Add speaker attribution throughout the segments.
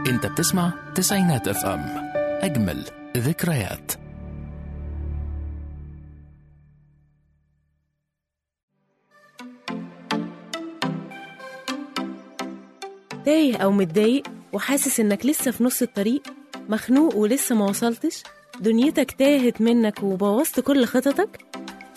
Speaker 1: انت بتسمع تسعينات اف ام، اجمل ذكريات.
Speaker 2: تايه أو متضايق وحاسس إنك لسه في نص الطريق، مخنوق ولسه ما وصلتش، دنيتك تاهت منك وبوظت كل خططك.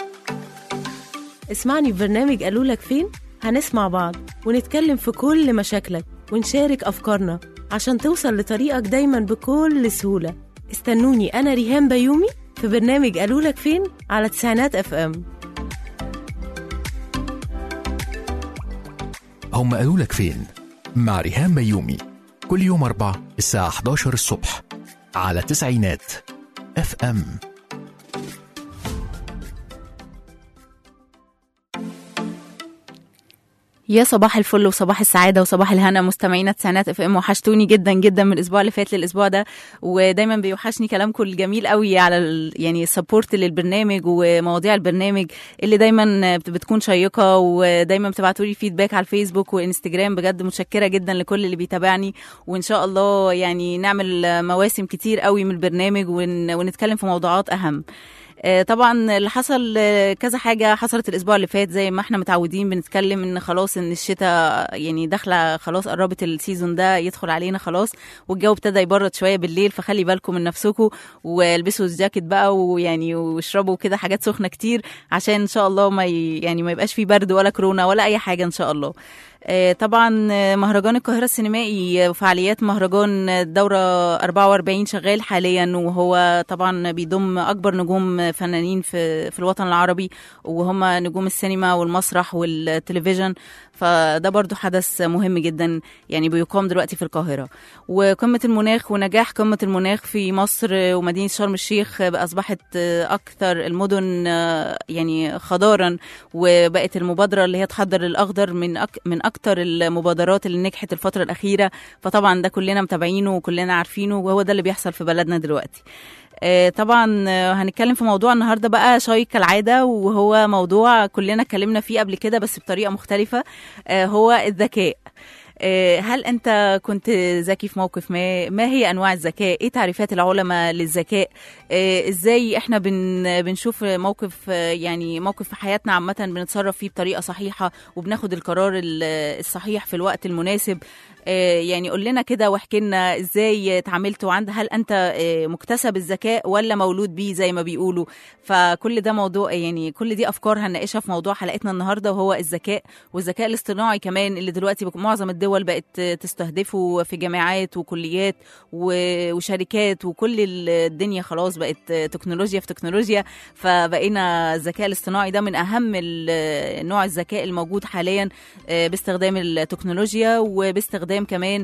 Speaker 2: اسمعني في برنامج قالولك فين، هنسمع بعض ونتكلم في كل مشاكلك ونشارك أفكارنا عشان توصل لطريقك دايما بكل سهولة. استنوني أنا ريهام بيومي في برنامج قالولك فين على تسعينات اف ام.
Speaker 1: هم قالوا لك فين مع ريهام بيومي، كل يوم 4 الساعة 11 الصبح على تسعينات اف ام.
Speaker 3: يا صباح الفل وصباح السعادة وصباح الهنا مستمعينا تسعينات اف ام. وحشتوني جدا جدا من الاسبوع اللي فات للاسبوع ده، ودايما بيوحشني كلامكم الجميل قوي على يعني السبورت للبرنامج ومواضيع البرنامج اللي دايما بتكون شيقة، ودايما بتبعتوا لي فيدباك على الفيسبوك وانستجرام. بجد متشكرة جدا لكل اللي بيتابعني، وان شاء الله يعني نعمل مواسم كتير قوي من البرنامج ونتكلم في موضوعات اهم. طبعا اللي حصل كذا حاجة حصلت الأسبوع اللي فات، زي ما احنا متعودين بنتكلم إن خلاص إن الشتاء يعني داخلة خلاص، قربت السيزون ده يدخل علينا خلاص، والجو ابتدى يبرد شوية بالليل، فخلي بالكم من نفسكم والبسوا الجاكيت بقى ويعني واشربوا كده حاجات سخنة كتير عشان إن شاء الله ما يبقاش فيه برد ولا كورونا ولا أي حاجة إن شاء الله. طبعا مهرجان القاهرة السينمائي وفعاليات مهرجان الدورة 44 شغال حاليا، وهو طبعا بيضم أكبر نجوم فنانين في الوطن العربي، وهم نجوم السينما والمسرح والتلفزيون. فده برضو حدث مهم جدا يعني بيقام دلوقتي في القاهرة. وقمة المناخ ونجاح قمة المناخ في مصر ومدينة شرم الشيخ أصبحت أكثر المدن يعني خضارا، وبقت المبادرة اللي هي تحضر الأخضر من أكتر المبادرات اللي نجحت الفترة الأخيرة. فطبعا ده كلنا متابعينه وكلنا عارفينه، وهو ده اللي بيحصل في بلدنا دلوقتي. طبعا هنتكلم في موضوع النهاردة بقى شيق كالعادة، وهو موضوع كلنا اتكلمنا فيه قبل كده بس بطريقة مختلفة، هو الذكاء. هل أنت كنت ذكي في موقف ما هي أنواع الذكاء؟ إيه تعريفات العلماء للذكاء؟ إزاي إحنا بنشوف موقف يعني موقف في حياتنا عامة بنتصرف فيه بطريقة صحيحة وبناخد القرار الصحيح في الوقت المناسب؟ يعني قول لنا كده واحكي لنا ازاي اتعاملت، هل انت مكتسب الذكاء ولا مولود بيه زي ما بيقولوا؟ فكل ده موضوع يعني كل دي افكار هنناقشها في موضوع حلقتنا النهارده، وهو الذكاء والذكاء الاصطناعي كمان، اللي دلوقتي معظم الدول بقت تستهدفه في جامعات وكليات وشركات، وكل الدنيا خلاص بقت تكنولوجيا في تكنولوجيا. فبقينا الذكاء الاصطناعي ده من اهم نوع الذكاء الموجود حاليا، باستخدام التكنولوجيا وباستخدام كمان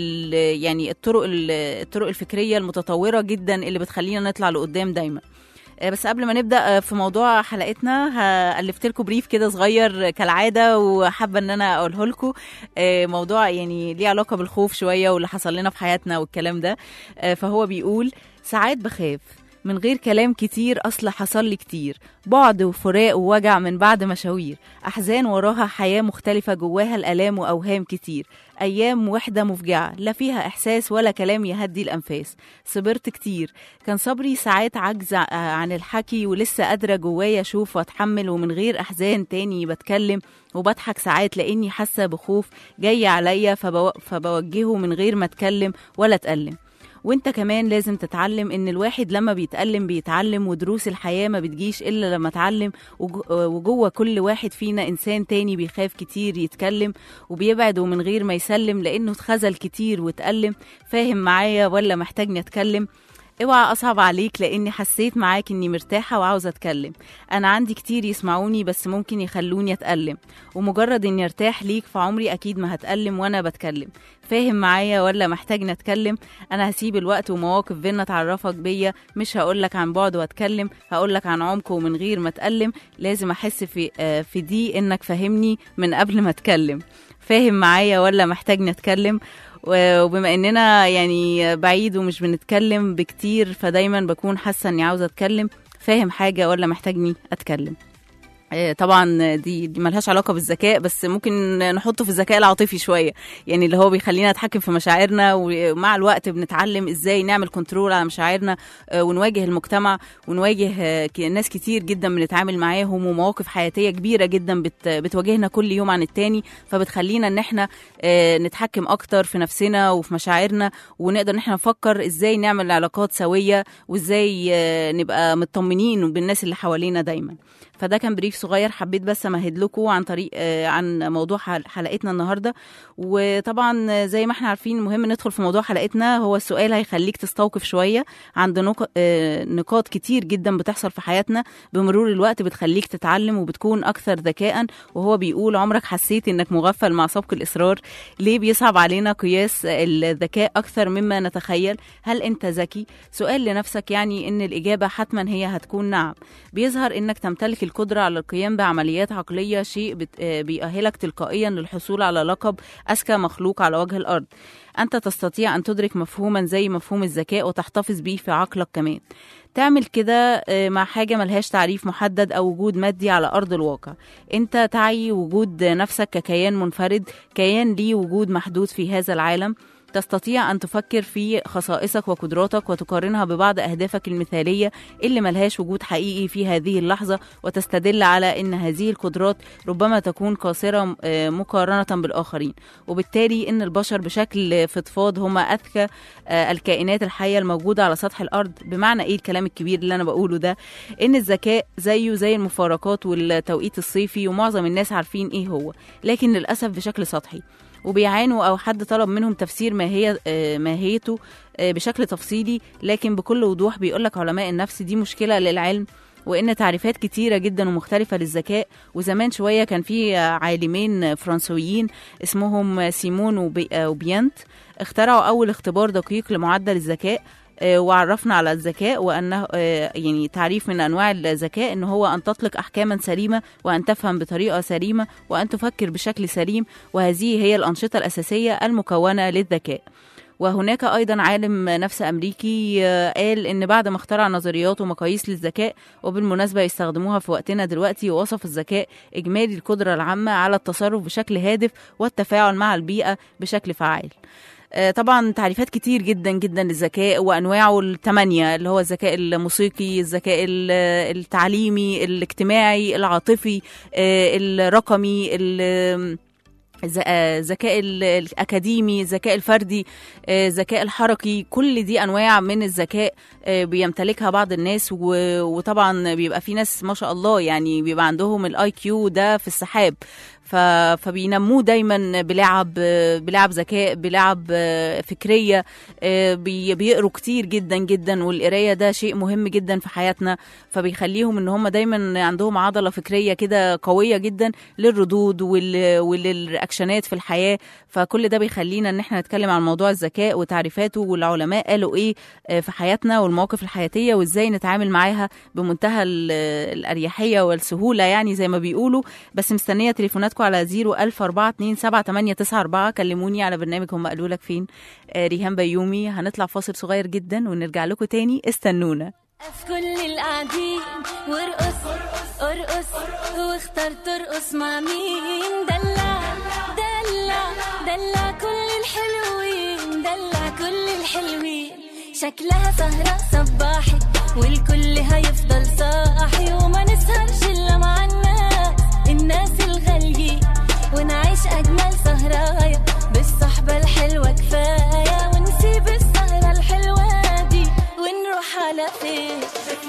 Speaker 3: يعني الطرق الفكرية المتطورة جدا اللي بتخلينا نطلع لقدام دايما. بس قبل ما نبدأ في موضوع حلقتنا هألفت لكم بريف كده صغير كالعادة، وحابة ان انا اقوله لكم موضوع يعني ليه علاقة بالخوف شوية واللي حصل لنا في حياتنا والكلام ده. فهو بيقول: ساعات بخاف من غير كلام كتير، أصل حصل لي كتير بعد وفراق ووجع من بعد مشاوير، أحزان وراها حياة مختلفة جواها الألام وأوهام كتير، أيام وحدة مفجعة لا فيها إحساس ولا كلام يهدي الأنفاس، صبرت كتير كان صبري ساعات عجز عن الحكي، ولسه قادرة جوايا أشوف وأتحمل، ومن غير أحزان تاني بتكلم وبضحك ساعات لأني حاسة بخوف جاي عليا فبوجهه من غير ما أتكلم ولا أتألم. وانت كمان لازم تتعلم ان الواحد لما بيتعلم، ودروس الحياة ما بتجيش الا لما اتعلم، وجوه كل واحد فينا انسان تاني بيخاف كتير يتكلم وبيبعد ومن غير ما يسلم لانه اتخذل كتير واتألم. فاهم معايا ولا محتاجني اتكلم؟ اوعى اصعب عليك لاني حسيت معاك اني مرتاحة وعاوزة اتكلم، انا عندي كتير يسمعوني بس ممكن يخلوني اتألم، ومجرد اني ارتاح ليك في عمري اكيد ما هتألم وانا بتكلم. فاهم معايا ولا محتاجني اتكلم؟ انا هسيب الوقت ومواقف بينا تعرفك بيا، مش هقولك عن بعد واتكلم، هقولك عن عمق ومن غير ما اتألم، لازم احس في دي انك فاهمني من قبل ما اتكلم. فاهم معايا ولا محتاجني اتكلم؟ وبما اننا يعني بعيد ومش بنتكلم بكتير، فدايما بكون حاسه اني عاوزه اتكلم. فاهم حاجه ولا محتاجني اتكلم؟ طبعا دي ملهاش علاقة بالذكاء، بس ممكن نحطه في الذكاء العاطفي شوية، يعني اللي هو بيخلينا نتحكم في مشاعرنا، ومع الوقت بنتعلم ازاي نعمل كنترول على مشاعرنا ونواجه المجتمع ونواجه ناس كتير جدا بنتعامل معاهم، ومواقف حياتية كبيرة جدا بتواجهنا كل يوم عن التاني، فبتخلينا ان احنا نتحكم اكتر في نفسنا وفي مشاعرنا، ونقدر ان احنا نفكر ازاي نعمل علاقات سوية، وازاي نبقى مطمنين بالناس اللي حوالينا دايما. فده كان بريف صغير حبيت بس امهد لكم عن طريق عن موضوع حلقتنا النهارده. وطبعا زي ما احنا عارفين مهم ندخل في موضوع حلقتنا، هو السؤال هيخليك تستوقف شويه عند نقاط كتير جدا بتحصل في حياتنا بمرور الوقت بتخليك تتعلم وبتكون اكثر ذكاء. وهو بيقول: عمرك حسيت انك مغفل مع سبق الاصرار؟ ليه بيصعب علينا قياس الذكاء اكثر مما نتخيل؟ هل انت ذكي؟ سؤال لنفسك يعني ان الاجابه حتما هي هتكون نعم. بيظهر انك تمتلك القدرة على القيام بعمليات عقلية، شيء بيأهلك تلقائيا للحصول على لقب أذكى مخلوق على وجه الأرض. أنت تستطيع أن تدرك مفهوما زي مفهوم الذكاء وتحتفظ به في عقلك كمان. تعمل كده مع حاجة ملهاش تعريف محدد أو وجود مادي على أرض الواقع. أنت تعي وجود نفسك ككيان منفرد، كيان ليه وجود محدود في هذا العالم. تستطيع أن تفكر في خصائصك وقدراتك وتقارنها ببعض أهدافك المثالية اللي ملهاش وجود حقيقي في هذه اللحظة، وتستدل على أن هذه القدرات ربما تكون قاصرة مقارنة بالآخرين، وبالتالي أن البشر بشكل فضفاض هم أذكى الكائنات الحية الموجودة على سطح الأرض. بمعنى إيه الكلام الكبير اللي أنا بقوله ده؟ أن الذكاء زيه زي المفارقات والتوقيت الصيفي، ومعظم الناس عارفين إيه هو، لكن للأسف بشكل سطحي، وبيعانوا أو حد طلب منهم تفسير ماهيته بشكل تفصيلي. لكن بكل وضوح بيقولك علماء النفس دي مشكلة للعلم، وإن تعريفات كتيرة جدا ومختلفة للذكاء. وزمان شوية كان في عالمين فرنسويين اسمهم سيمون وبيانت اخترعوا أول اختبار دقيق لمعدل الذكاء، وعرفنا على الذكاء وأنه يعني تعريف من أنواع الذكاء أنه هو أن تطلق أحكاما سليمة، وأن تفهم بطريقة سليمة، وأن تفكر بشكل سليم، وهذه هي الأنشطة الأساسية المكونة للذكاء. وهناك أيضا عالم نفس أمريكي قال إن بعد ما اخترع نظريات ومقاييس للذكاء، وبالمناسبة يستخدموها في وقتنا دلوقتي، ووصف الذكاء إجمالي القدرة العامة على التصرف بشكل هادف والتفاعل مع البيئة بشكل فعال. طبعا تعريفات كتير جدا جدا للذكاء وأنواعه 8، اللي هو الذكاء الموسيقي، الذكاء التعليمي، الاجتماعي، العاطفي، الرقمي، الذكاء الأكاديمي، الذكاء الفردي، الذكاء الحركي. كل دي أنواع من الذكاء بيمتلكها بعض الناس، وطبعا بيبقى في ناس ما شاء الله يعني بيبقى عندهم الاي كيو ده في السحاب، فبينموه دايما بلعب ذكاء، بلعب فكرية، بيقروا كتير جدا جدا، والقراية ده شيء مهم جدا في حياتنا، فبيخليهم ان هم دايما عندهم عضلة فكرية كده قوية جدا للردود وللرياكشنات في الحياة. فكل ده بيخلينا ان احنا نتكلم عن موضوع الذكاء وتعريفاته، والعلماء قالوا ايه في حياتنا والمواقف الحياتية، وازاي نتعامل معاها بمنتهى الأريحية والسهولة يعني زي ما بيقولوا. بس مستنية تليفوناتكم على 014278994. كلموني على برنامج هم قالوا لك فين. ريهام بيومي. هنطلع فاصل صغير جدا ونرجع لكم تاني، استنونا.
Speaker 4: في كل القاعدين وارقص ارقص، واختار ترقص مع مين؟ دلع دلع دلع كل الحلوين، دلع كل الحلوين. شكلها سهرة صباحي والكل هيفضل صاحي، وما نسهرش إلا مع الناس الغاليين، ونعيش أجمل سهرايا بالصحبة الحلوة كفاية، ونسيب السهرة الحلوة دي ونروح على فين؟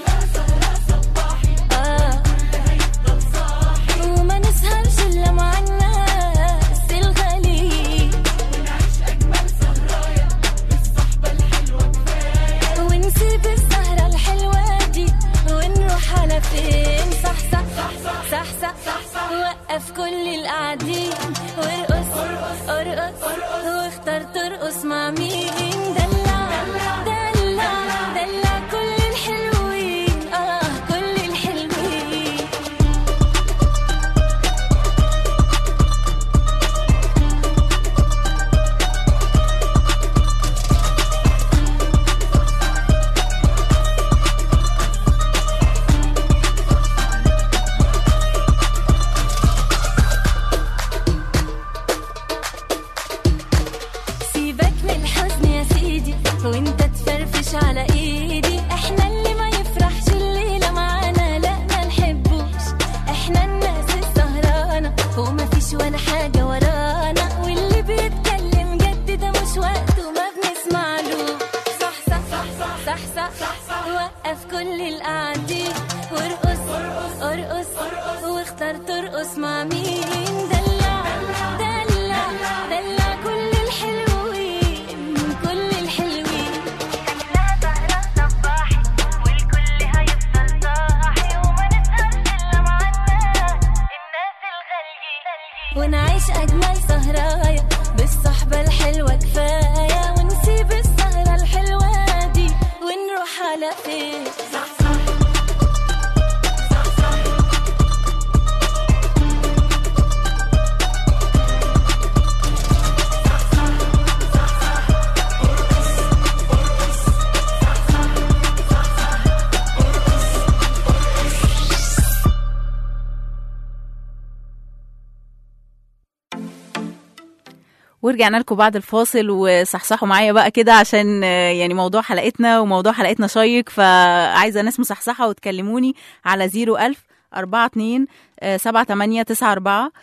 Speaker 4: وما نسهرش إلا مع الناس الغاليين، ونعيش أجمل سهرايا بالصحبة الحلوة كفاية، ونسيب السهرة الحلوة دي ونروح على فين؟ صح صح صح صح صح. وقف كل القاعدين وارقص ارقص، واختار ترقص مع مين؟ دلع دلع دلع كل الحلوين، كل الحلوين.
Speaker 3: ورجعنا لكم بعد الفاصل، وصحصحوا معايا بقى كده عشان يعني موضوع حلقتنا شيق، فعايزة ناس مصحصحة وتكلموني على 01000 42 7894.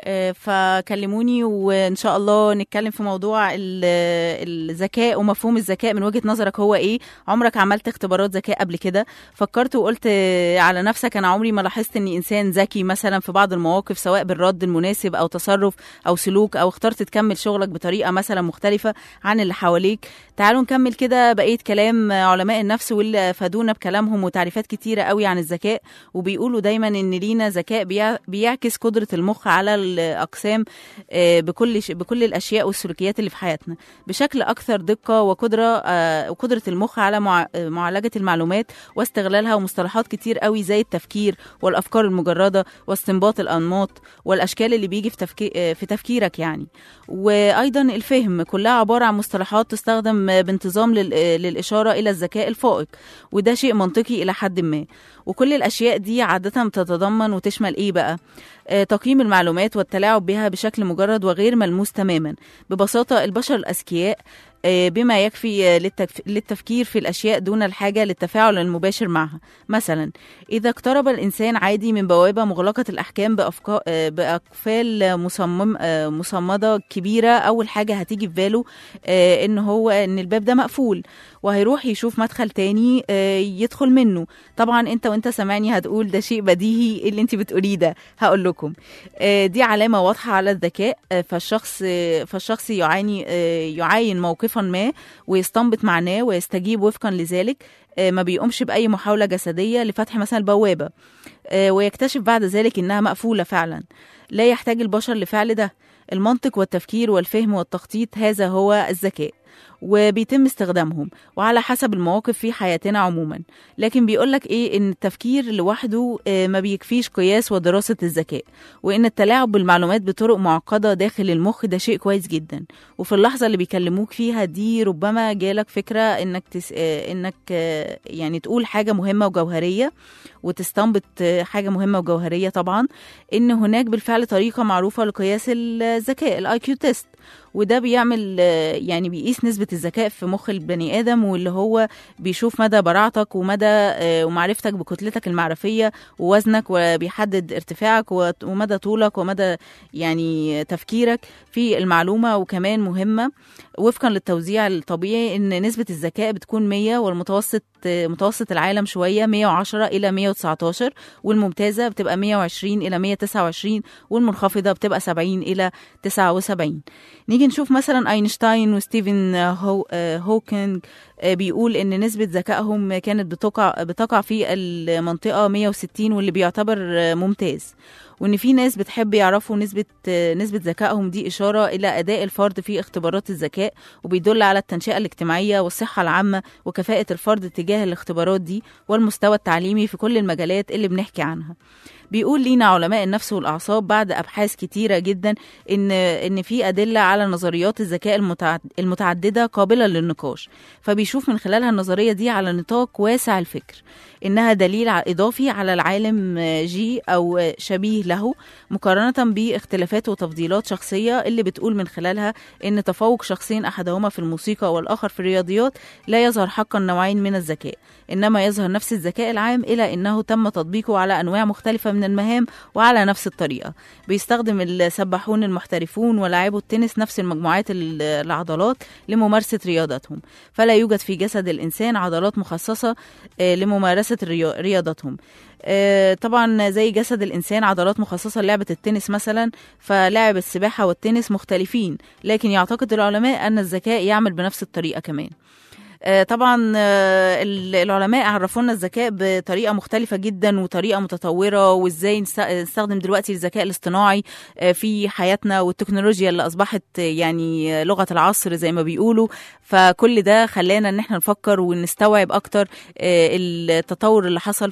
Speaker 3: فكلموني وإن شاء الله نتكلم في موضوع الذكاء ومفهوم الذكاء من وجهة نظرك هو إيه. عمرك عملت اختبارات ذكاء قبل كده؟ فكرت وقلت على نفسك أنا عمري ما لاحظت أني إنسان ذكي مثلا في بعض المواقف، سواء بالرد المناسب أو تصرف أو سلوك، أو اخترت تكمل شغلك بطريقة مثلا مختلفة عن اللي حواليك. تعالوا نكمل كده بقية كلام علماء النفس واللي فادونا بكلامهم وتعريفات كتيرة قوي عن الذكاء، وبيقولوا دايما إن لينا ذكاء بيعكس قدرة المخ على الأقسام بكل الأشياء والسلوكيات اللي في حياتنا بشكل أكثر دقة، وقدرة المخ على معالجة المعلومات واستغلالها، ومصطلحات كتير قوي زي التفكير والأفكار المجردة واستنباط الأنماط والأشكال اللي بيجي في تفكيرك يعني. وأيضا الفهم كلها عبارة عن مصطلحات تستخدم بانتظام للإشارة إلى الذكاء الفائق، وده شيء منطقي إلى حد ما. وكل الأشياء دي عادة بتتضمن وتشمل إيه بقى؟ تقييم المعلومات والتلاعب بها بشكل مجرد وغير ملموس تماما. ببساطة البشر الأذكياء بما يكفي للتفكير في الأشياء دون الحاجة للتفاعل المباشر معها. مثلا إذا اقترب الإنسان عادي من بوابة مغلقة الأحكام بأقفال مصمدة كبيرة، أول حاجة هتيجي في باله إن الباب ده مقفول، وهيروح يشوف مدخل تاني يدخل منه. طبعا وانت سامعني هتقول ده شيء بديهي اللي انت بتقوليه ده. هقول لكم دي علامة واضحة على الذكاء. فالشخص يعاين موقفا ما ويستنبط معناه ويستجيب وفقا لذلك. ما بيقومش بأي محاولة جسدية لفتح مثلا البوابة، ويكتشف بعد ذلك إنها مقفولة فعلا. لا يحتاج البشر لفعل ده. المنطق والتفكير والفهم والتخطيط هذا هو الذكاء، وبيتم استخدامهم وعلى حسب المواقف في حياتنا عموما. لكن بيقولك ايه؟ ان التفكير لوحده ما بيكفيش قياس ودراسة الذكاء، وان التلاعب بالمعلومات بطرق معقدة داخل المخ ده شيء كويس جدا. وفي اللحظة اللي بيكلموك فيها دي ربما جالك فكرة انك يعني تقول حاجة مهمة وجوهرية وتستنبط حاجة مهمة وجوهرية. طبعا ان هناك بالفعل طريقة معروفة لقياس الذكاء، الاي كيو تيست، وده بيعمل يعني بيقيس نسبة الذكاء في مخ البني آدم، واللي هو بيشوف مدى براعتك ومدى ومعرفتك بكتلتك المعرفية ووزنك، وبيحدد ارتفاعك ومدى طولك ومدى يعني تفكيرك في المعلومة. وكمان مهمة وفقا للتوزيع الطبيعي ان نسبة الذكاء بتكون 100، والمتوسط متوسط العالم شوية 110 إلى 119، والممتازة بتبقى 120 إلى 129، والمنخفضة بتبقى 70 إلى 79. نيجي نشوف مثلا أينشتاين وستيفن هوكينج بيقول إن نسبة ذكائهم كانت بتقع في المنطقة 160، واللي بيعتبر ممتاز. وإن في ناس بتحب يعرفوا نسبة ذكائهم دي إشارة إلى أداء الفرد في اختبارات الذكاء، وبيدل على التنشئة الاجتماعية والصحة العامة وكفاءة الفرد تجاه الاختبارات دي والمستوى التعليمي في كل المجالات اللي بنحكي عنها. بيقول لينا علماء النفس والأعصاب بعد أبحاث كتيرة جدا إن في أدلة على نظريات الذكاء المتعددة قابلة للنقاش، فبيشوف من خلالها النظرية دي على نطاق واسع الفكر إنها دليل إضافي على العالم جي أو شبيه له، مقارنة باختلافات وتفضيلات شخصية اللي بتقول من خلالها إن تفوق شخصين أحدهما في الموسيقى والآخر في الرياضيات لا يظهر حقا نوعين من الذكاء، إنما يظهر نفس الذكاء العام، إلى إنه تم تطبيقه على أنواع مختلفة من المهام وعلى نفس الطريقة. بيستخدم السباحون المحترفون ولاعبو التنس نفس المجموعات العضلات لممارسة رياضتهم، فلا يوجد في جسد الإنسان عضلات مخصصة لممارسة رياضتهم. طبعا زي جسد الإنسان عضلات مخصصة للعبة التنس مثلا، فلاعب السباحة والتنس مختلفين، لكن يعتقد العلماء أن الذكاء يعمل بنفس الطريقة كمان. طبعا العلماء عرفونا الذكاء بطريقة مختلفة جدا وطريقة متطورة، وازاي نستخدم دلوقتي الذكاء الاصطناعي في حياتنا، والتكنولوجيا اللي أصبحت يعني لغة العصر زي ما بيقولوا. فكل ده خلانا ان احنا نفكر ونستوعب اكتر التطور اللي حصل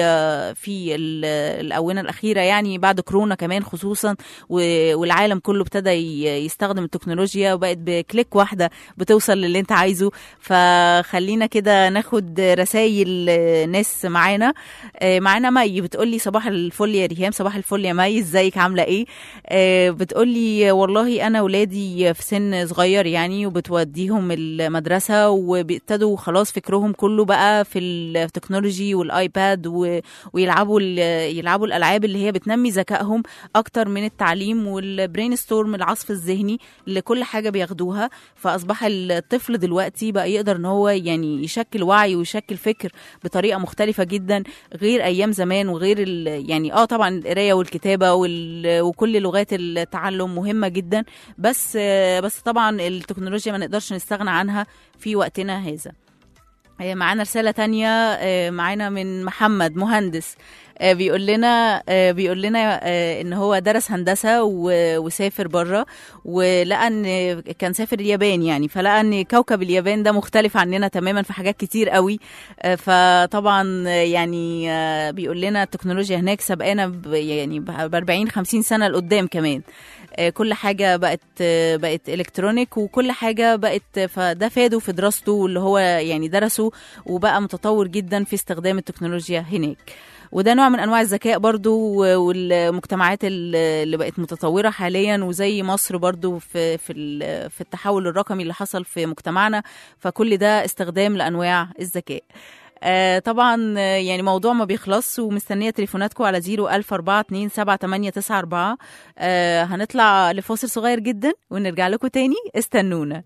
Speaker 3: في الآونة الأخيرة، يعني بعد كورونا كمان خصوصا، والعالم كله ابتدى يستخدم التكنولوجيا، وبقت بكليك واحدة بتوصل للي انت عايزه. فخلينا كده ناخد رسائل ناس معانا. معانا مي بتقولي صباح الفل يا ريهام. صباح الفل يا مي، ازيك عامله ايه؟ بتقولي والله انا ولادي في سن صغير يعني، وبتوديهم المدرسه وبيبتدوا خلاص فكرهم كله بقى في التكنولوجي والايباد ويلعبوا الالعاب اللي هي بتنمي ذكائهم اكتر من التعليم والبرين ستورم، العصف الذهني لكل حاجه بياخدوها. فاصبح الطفل دلوقتي بقى يقدر ان هو يعني يشكل وعي ويشكل فكر بطريقه مختلفه جدا غير ايام زمان، وغير يعني طبعا القرايه والكتابه وكل لغات التعلم مهمه جدا، بس طبعا التكنولوجيا ما نقدرش نستغنى عنها في وقتنا هذا. معانا رسالة تانية معانا من محمد مهندس، بيقول لنا ان هو درس هندسة وسافر بره، ولقى ان كان سافر اليابان يعني، فلقى ان كوكب اليابان ده مختلف عننا تماما في حاجات كتير قوي. فطبعا يعني بيقول لنا التكنولوجيا هناك سبقانا يعني ب40-50 سنة لقدام كمان. كل حاجة بقت إلكترونيك، وكل حاجة بقت، فده فاده في دراسته اللي هو يعني درسه، وبقى متطور جدا في استخدام التكنولوجيا هناك. وده نوع من أنواع الذكاء برضو، والمجتمعات اللي بقت متطورة حاليا، وزي مصر برضو في التحول الرقمي اللي حصل في مجتمعنا، فكل ده استخدام لأنواع الذكاء. طبعا يعني موضوع ما بيخلص، ومستنية تليفوناتكم على 014278994. هنطلع لفاصل صغير جدا ونرجع لكم تاني، استنونا.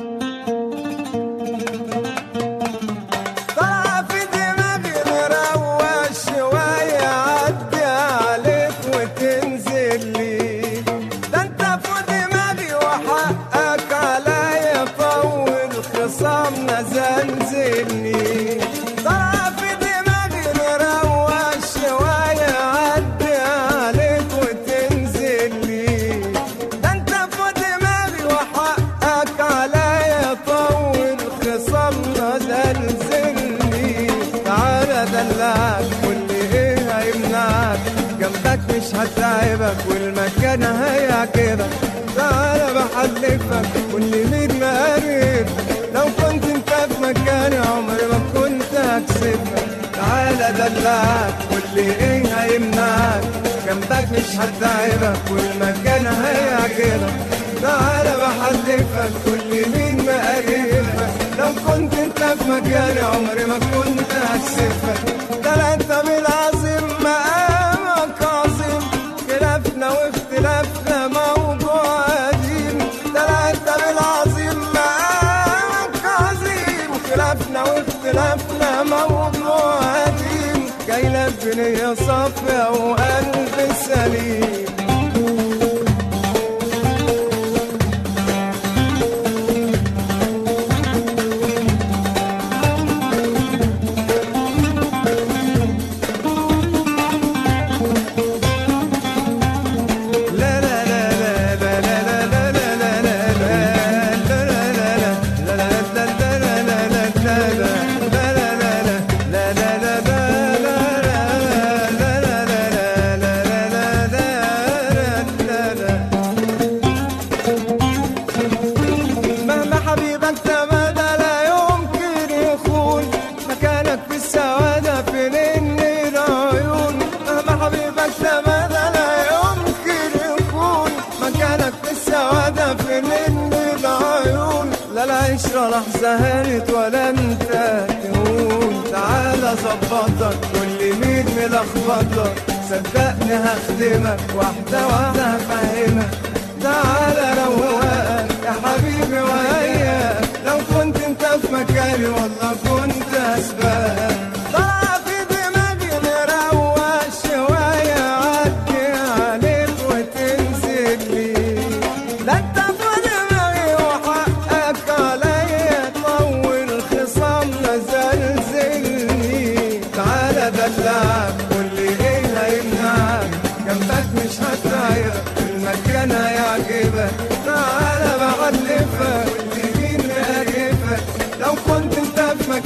Speaker 5: مش هتعبك والمكان هيعجبك، تعالى بحلفك كل مين مقرب، لو كنت انت في مكاني عمري ما كنت هكسبك. تعالى دلعك واللي ايه هيمنعك، جنبك مش هتعبك والمكان هيعجبك، تعالى بحلفك كل مين مقربك، لو كنت انت في مكاني عمري ما كنت هكسبك. ده انت بالعظيم مقامك عظيم، خلافنا واختلافنا موضوع قديم، ده انت بالعظيم مقامك عظيم، خلافنا واختلافنا موضوع قديم، جاي لك بنية صافية وقلب سليم. لحظة هانت ولا انت تهون، تعالى ظبطك كل مين ملخبطك، صدقني هخدمك واحدة واحدة هفهمك، تعالى روقك يا حبيبي وياك، لو كنت انت في مكاني والله كنت هسبقك. طلع في دماغي نروق شوية، عدي عليك وتنزل لي، لا انت مش هتعير المكان هيعجبك، تعالى بعلفك واللي مين مقرفك، لو كنت انت في مكان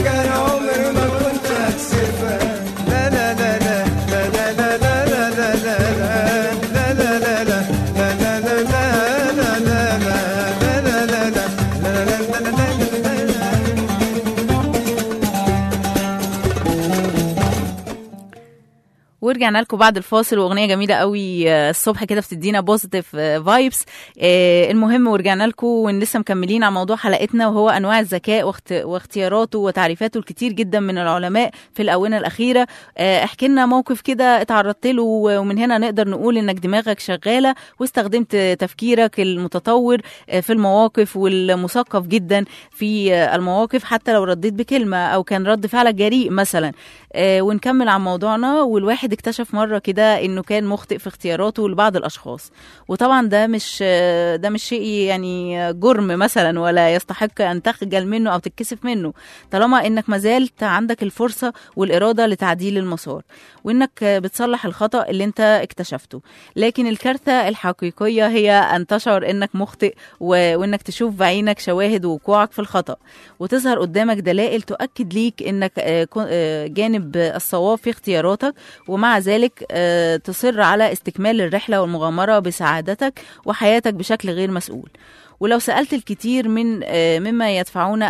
Speaker 3: ورجعنا لكم بعد الفاصل، واغنيه جميله قوي الصبح كده بتدينا بوزيتيف فايبس. المهم ورجعنا لكم ولسه مكملين على موضوع حلقتنا، وهو انواع الذكاء واختياراته وتعريفاته الكتير جدا من العلماء في الاونه الاخيره. احكي لنا موقف كده اتعرضت له ومن هنا نقدر نقول انك دماغك شغاله واستخدمت تفكيرك المتطور في المواقف والمثقف جدا في المواقف، حتى لو رديت بكلمه او كان رد فعلك جريء مثلا. ونكمل عن موضوعنا. والواحد اكتشف مرة كده انه كان مخطئ في اختياراته لبعض الاشخاص، وطبعا ده مش شيء يعني جرم مثلا ولا يستحق ان تخجل منه او تتكسف منه، طالما انك ما زالت عندك الفرصة والإرادة لتعديل المسار وانك بتصلح الخطأ اللي انت اكتشفته. لكن الكارثة الحقيقية هي ان تشعر انك مخطئ وانك تشوف بعينك شواهد وقوعك في الخطأ، وتظهر قدامك دلائل تؤكد ليك انك جانب الصواب في اختياراتك، ومع ذلك تصر على استكمال الرحلة والمغامرة بسعادتك وحياتك بشكل غير مسؤول. ولو سألت الكثير مما يدفعون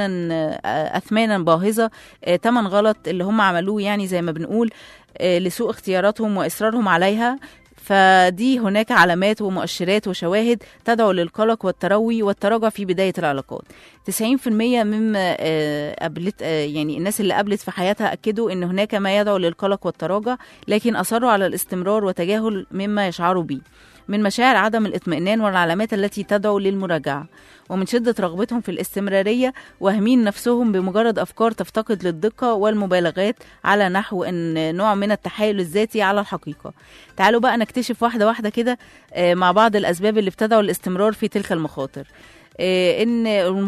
Speaker 3: أثمانا باهظة تمن غلط اللي هم عملوه، يعني زي ما بنقول لسوء اختياراتهم وإصرارهم عليها، فدي هناك علامات ومؤشرات وشواهد تدعو للقلق والتروي والتراجع في بداية العلاقات. 90% مما يعني الناس اللي قابلت في حياتها أكدوا إن هناك ما يدعو للقلق والتراجع، لكن أصروا على الاستمرار وتجاهل مما يشعروا به من مشاعر عدم الاطمئنان والعلامات التي تدعو للمراجعة، ومن شدة رغبتهم في الاستمرارية واهمين نفسهم بمجرد أفكار تفتقد للدقة والمبالغات على نحو إن نوع من التحايل الذاتي على الحقيقة. تعالوا بقى نكتشف واحدة واحدة كده مع بعض الأسباب اللي بتدعو للاستمرار في تلك المخاطر. ان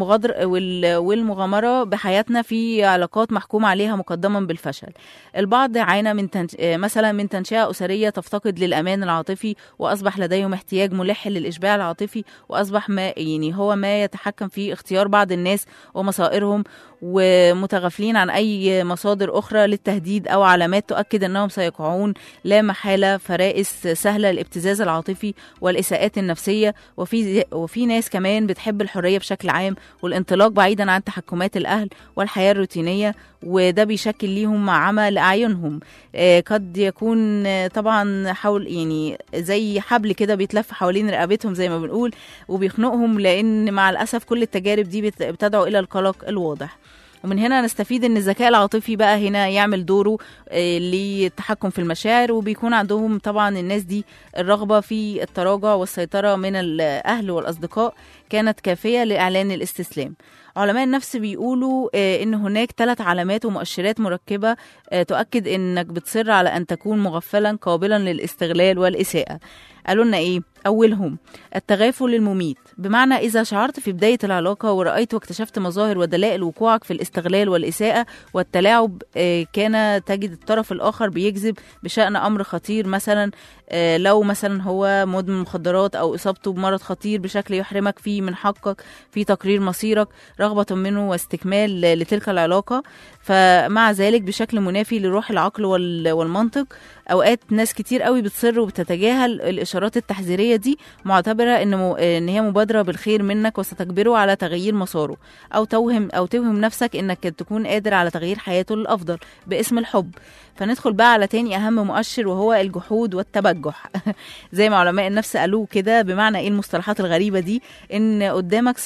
Speaker 3: والمغامره بحياتنا في علاقات محكوم عليها مقدما بالفشل. البعض عانى من مثلا من تنشئه اسريه تفتقد للامان العاطفي، واصبح لديهم احتياج ملح للاشباع العاطفي، واصبح هو ما يتحكم في اختيار بعض الناس ومصائرهم، ومتغافلين عن اي مصادر اخرى للتهديد او علامات تؤكد انهم سيقعون لا محاله فرائس سهله للابتزاز العاطفي والاساءات النفسيه. وفي ناس كمان بتحب الحريه بشكل عام والانطلاق بعيدا عن تحكمات الاهل والحياه الروتينيه، وده بيشكل ليهم عمى لاعينهم. قد يكون طبعا حول يعني زي حبل كده بيتلف حوالين رقبتهم زي ما بنقول، وبيخنقهم، لان مع الاسف كل التجارب دي بتدعو الى القلق الواضح. ومن هنا نستفيد ان الذكاء العاطفي بقى هنا يعمل دوره للتحكم في المشاعر، وبيكون عندهم طبعا الناس دي الرغبة في التراجع والسيطرة من الأهل والأصدقاء كانت كافية لإعلان الاستسلام. علماء النفس بيقولوا ان هناك 3 علامات ومؤشرات مركبة تؤكد انك بتصر على ان تكون مغفلا قابلا للاستغلال والإساءة. قالوا لنا ايه؟ أولهم التغافل المميت، بمعنى إذا شعرت في بداية العلاقة ورأيت واكتشفت مظاهر ودلائل وقوعك في الاستغلال والإساءة والتلاعب، كان تجد الطرف الآخر بيجذب بشأن أمر خطير، مثلا لو مثلا هو مدمن مخدرات أو إصابته بمرض خطير بشكل يحرمك فيه من حقك في تقرير مصيرك رغبة منه واستكمال لتلك العلاقة، فمع ذلك بشكل منافي لروح العقل والمنطق. أوقات ناس كتير قوي بتصر وبتتجاهل الإشارات التحذيرية دي، معتبرة إن هي مبادرة بالخير منك وستجبره على تغيير مساره، أو توهم نفسك إنك تكون قادر على تغيير حياته للأفضل باسم الحب. فندخل بقى على تاني أهم مؤشر، وهو الجحود والتبجح. زي ما علماء النفس قالوه كده. بمعنى إيه المصطلحات الغريبة دي؟ إن قدامك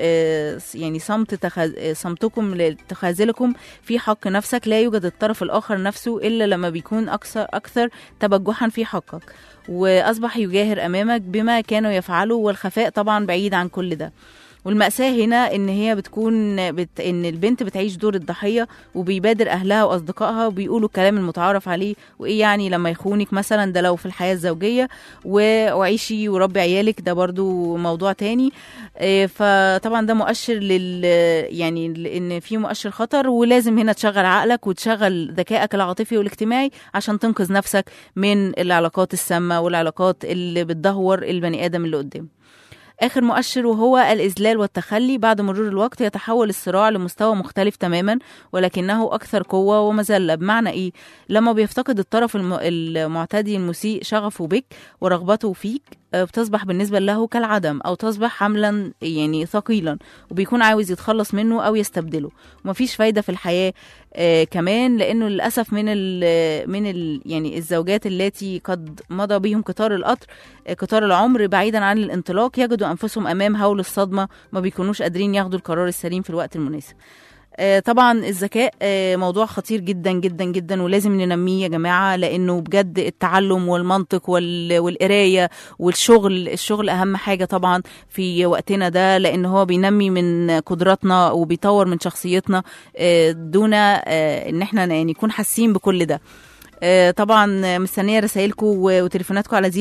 Speaker 3: صمتكم لتخاذلكم في حق نفسك، لا يوجد الطرف الآخر نفسه إلا لما بيكون أكثر تبجحا في حقك، وأصبح يجاهر أمامك بما كانوا يفعلوا، والخفاء طبعا بعيد عن كل ده. والمأساة هنا إن هي بتكون إن البنت بتعيش دور الضحية، وبيبادر أهلها وأصدقائها وبيقولوا الكلام المتعارف عليه، وإيه يعني لما يخونك مثلا، ده لو في الحياة الزوجية، وعيشي وربي عيالك، ده برضو موضوع تاني. فطبعا ده مؤشر يعني إن في مؤشر خطر، ولازم هنا تشغل عقلك وتشغل ذكائك العاطفي والاجتماعي عشان تنقذ نفسك من العلاقات السامة والعلاقات اللي بتدهور البني آدم اللي قدام. آخر مؤشر وهو الإذلال والتخلي. بعد مرور الوقت يتحول الصراع لمستوى مختلف تماما، ولكنه أكثر قوة ومذلة. بمعنى إيه؟ لما بيفتقد الطرف المعتدي المسيء شغفه بك ورغبته فيك، بتصبح بالنسبة له كالعدم، أو تصبح حملا يعني ثقيلا، وبيكون عاوز يتخلص منه أو يستبدله، ومفيش فايدة في الحياة. كمان لأنه للأسف من ال يعني الزوجات التي قد مضى بهم قطار القطر، قطار العمر، بعيدا عن الانطلاق، يجدوا أنفسهم أمام هول الصدمة، ما بيكونوش قادرين ياخدوا القرار السليم في الوقت المناسب. طبعا الذكاء موضوع خطير جدا جدا جدا، ولازم ننميه يا جماعة، لأنه بجد التعلم والمنطق والقراية الشغل أهم حاجة طبعا في وقتنا ده، لأنه هو بينمي من قدراتنا وبيطور من شخصيتنا دون إن احنا يعني نكون حاسين بكل ده. طبعا مستنيه رسائلكم وتليفوناتكم على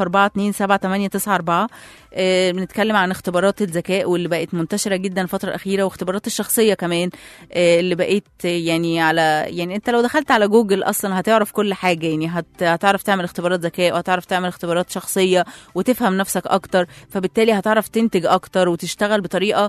Speaker 3: 014278894. بنتكلم عن اختبارات الذكاء واللي بقت منتشره جدا الفتره الاخيره، واختبارات الشخصيه كمان اللي بقيت يعني انت لو دخلت على جوجل اصلا هتعرف كل حاجه، يعني هتعرف تعمل اختبارات ذكاء، وهتعرف تعمل اختبارات شخصيه وتفهم نفسك اكتر، فبالتالي هتعرف تنتج اكتر وتشتغل بطريقه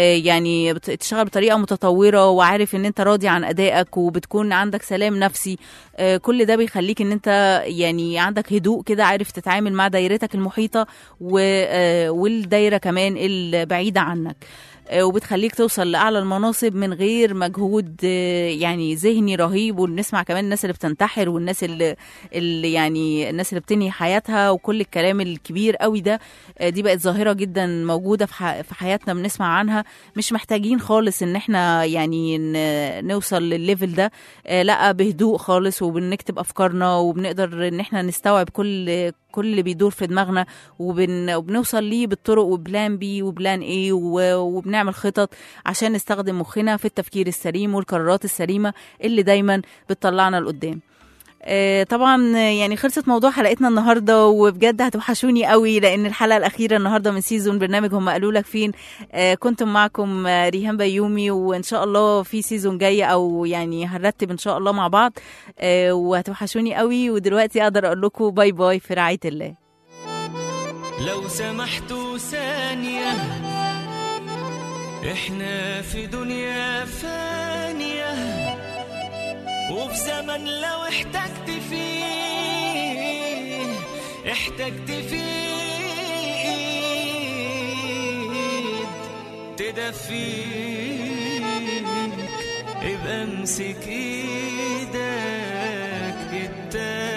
Speaker 3: تشتغل بطريقه متطوره، وعارف ان انت راضي عن ادائك، وبتكون عندك سلام نفسي. كل ده بيخليك ان انت يعني عندك هدوء كده، عارف تتعامل مع دايرتك المحيطة والدايرة كمان البعيدة عنك، وبتخليك توصل لأعلى المناصب من غير مجهود يعني ذهني رهيب. وبنسمع كمان الناس اللي بتنتحر، والناس اللي يعني الناس اللي بتنهي حياتها، وكل الكلام الكبير قوي ده. دي بقت ظاهرة جدا موجودة في حياتنا، بنسمع عنها. مش محتاجين خالص ان احنا يعني نوصل للليفل ده، لا، بهدوء خالص، وبنكتب افكارنا، وبنقدر ان احنا نستوعب كل اللي بيدور في دماغنا، وبنوصل ليه بالطرق، وبلان بي وبلان ايه، وبنعمل خطط عشان نستخدم مخنا في التفكير السليم والقرارات السليمة اللي دايما بتطلعنا لقدام. طبعا يعني خلصت موضوع حلقتنا النهارده، وبجد هتوحشوني قوي، لان الحلقه الاخيره النهارده من سيزون برنامج هم قالوا لك فين. كنتم معكم ريهام بيومي، وان شاء الله في سيزون جاي، او يعني هنرتب ان شاء الله مع بعض، وهتوحشوني قوي. ودلوقتي اقدر اقول لكم باي باي في رعايه الله.
Speaker 6: لو سمحتوا ثانيه، احنا في دنيا فانيه، وفي زمن لو احتجت فيه تدفيك، ابقى امسك ايدك التانية.